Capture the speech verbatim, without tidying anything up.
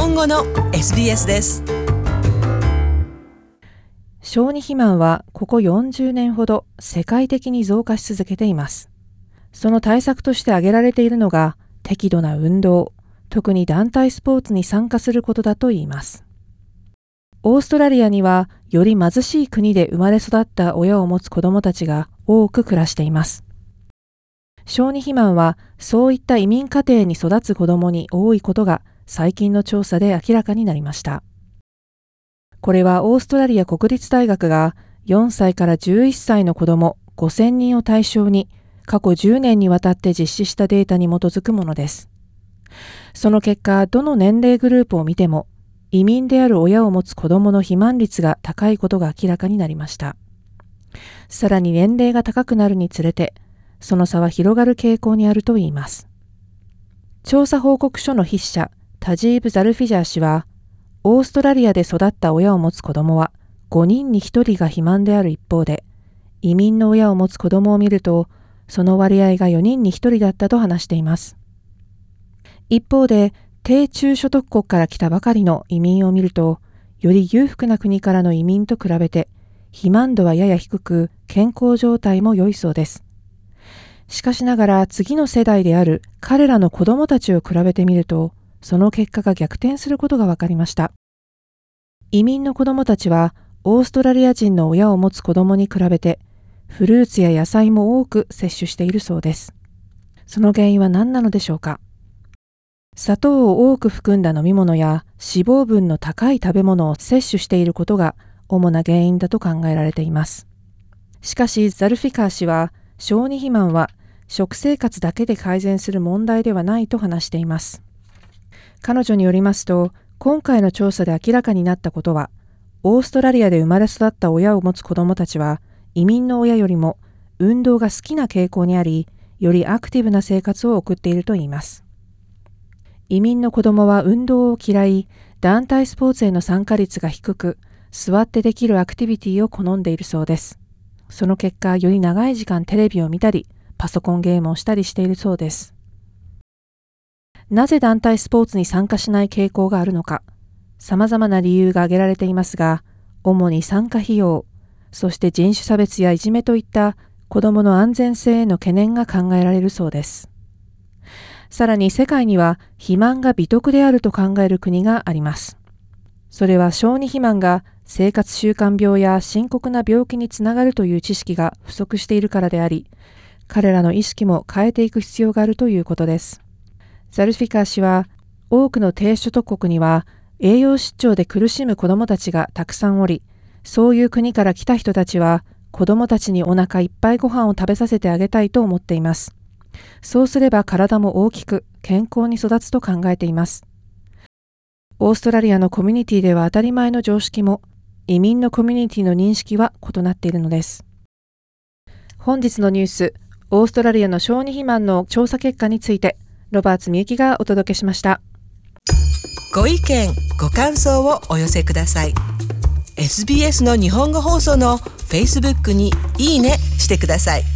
本語の エスビーエス です。 小児肥満はここよんじゅうねんほど世界的に増加し続けています。その対策として挙げられているのが適度な運動、特に団体スポーツに参加することだといいます。オーストラリアにはより貧しい国で生まれ育った親を持つ子どもたちが多く暮らしています。小児肥満はそういった移民家庭に育つ子どもに多いことが最近の調査で明らかになりました。これはオーストラリア国立大学がよんさいからじゅういっさいの子どもごせんにんを対象に過去じゅうねんにわたって実施したデータに基づくものです。その結果、どの年齢グループを見ても移民である親を持つ子どもの肥満率が高いことが明らかになりました。さらに年齢が高くなるにつれて、その差は広がる傾向にあるといいます。調査報告書の筆者、タジーブ・ザルフィジャー氏は、オーストラリアで育った親を持つ子どもはごにんにひとりが肥満である一方で、移民の親を持つ子どもを見ると、その割合がよにんにひとりだったと話しています。一方で、低中所得国から来たばかりの移民を見ると、より裕福な国からの移民と比べて、肥満度はやや低く、健康状態も良いそうです。しかしながら次の世代である彼らの子供たちを比べてみると、その結果が逆転することが分かりました。移民の子供たちは、オーストラリア人の親を持つ子供に比べて、フルーツや野菜も多く摂取しているそうです。その原因は何なのでしょうか。砂糖を多く含んだ飲み物や脂肪分の高い食べ物を摂取していることが主な原因だと考えられています。しかし、ザルフィカー氏は、小児肥満は食生活だけで改善する問題ではないと話しています。彼女によりますと、今回の調査で明らかになったことは、オーストラリアで生まれ育った親を持つ子どもたちは、移民の親よりも運動が好きな傾向にあり、よりアクティブな生活を送っているといいます。移民の子どもは運動を嫌い、団体スポーツへの参加率が低く、座ってできるアクティビティを好んでいるそうです。その結果、より長い時間テレビを見たり、パソコンゲームをしたりしているそうです。なぜ団体スポーツに参加しない傾向があるのか、様々な理由が挙げられていますが、主に参加費用、そして人種差別やいじめといった子どもの安全性への懸念が考えられるそうです。さらに世界には肥満が美徳であると考える国があります。それは小児肥満が生活習慣病や深刻な病気につながるという知識が不足しているからであり、彼らの意識も変えていく必要があるということです。ザルフィカー氏は、多くの低所得国には栄養失調で苦しむ子どもたちがたくさんおり、そういう国から来た人たちは子どもたちにお腹いっぱいご飯を食べさせてあげたいと思っています。そうすれば体も大きく健康に育つと考えています。オーストラリアのコミュニティでは当たり前の常識も、移民のコミュニティの認識は異なっているのです。本日のニュース、オーストラリアの小児肥満の調査結果について、ロバーツみゆきがお届けしました。 ご意見、ご感想をお寄せください。エスビーエス の日本語放送の Facebook にいいねしてください。